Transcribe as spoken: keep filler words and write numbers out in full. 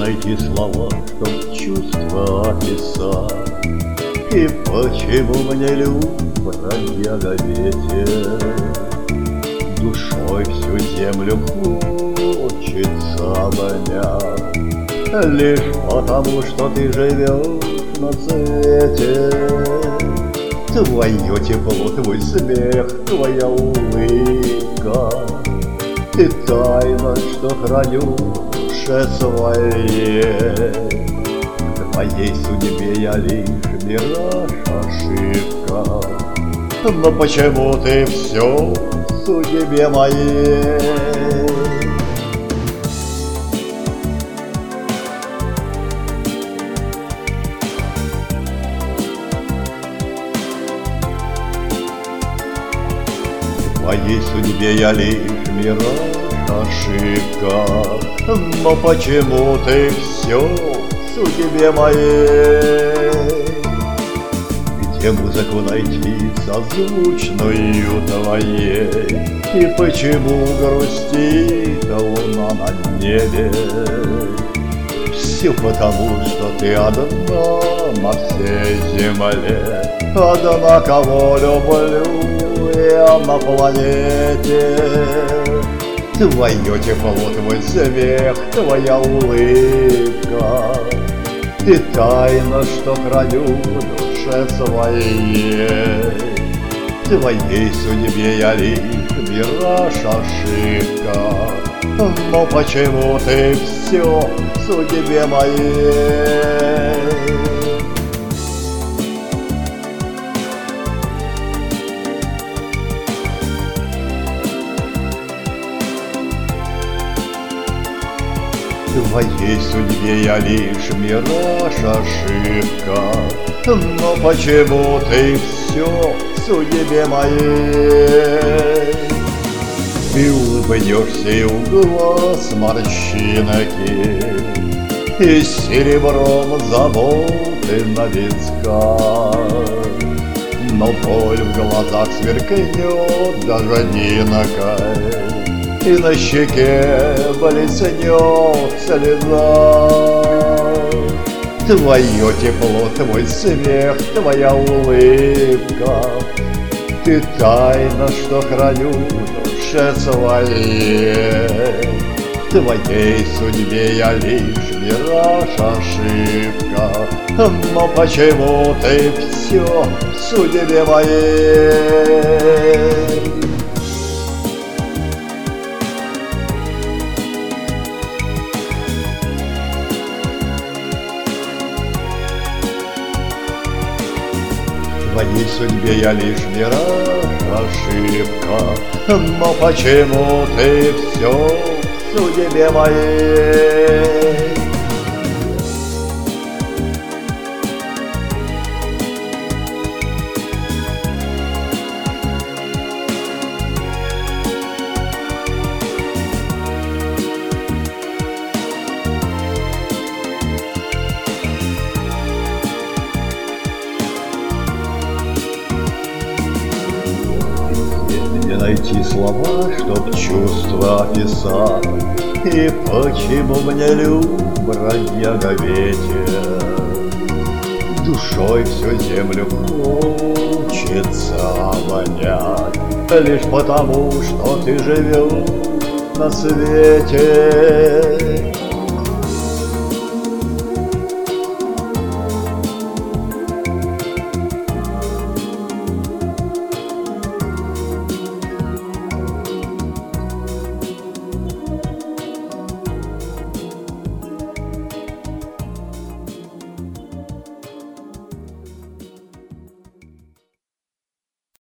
найти слова, чтоб чувства описать? И почему мне люб бродяга ветер душой всю землю хочется обнять? Лишь потому, что ты живешь на свете. Твое тепло, твой смех, твоя улыбка и тайна, что храню в душе своей. В твоей судьбе я лишь мираж, ошибка. Но почему ты все в судьбе моей? В твоей судьбе я лишь мираж, ошибка. Но почему ты все в судьбе моей? Где музыку найти созвучную твоей? И почему грустит луна на небе? Все потому, что ты одна на всей земле, одна, кого люблю я на планете. Твое тепло, твой смех, твоя улыбка и тайна, что храню в душе своей. В твоей судьбе я лишь мираж, ошибка. Но почему ты все в судьбе моей? В твоей судьбе я лишь мираж, ошибка. Но почему ты все в судьбе моей? Ты улыбнешься, и у глаз морщинки, и серебром заботы на висках. Но боль в глазах сверкнет даже одинокой, и на щеке блеснет слеза. Твое тепло, твой смех, твоя улыбка и тайна, что храню в душе своей. В твоей судьбе я лишь мираж, ошибка. Но почему ты все в судьбе моей? В твоей судьбе я лишь мираж, ошибка. Но почему ты все в судьбе моей? Найти слова, чтоб чувства описать. И почему мне люб бродяга ветер душой всю землю хочется обонять? Лишь потому, что ты живешь на свете.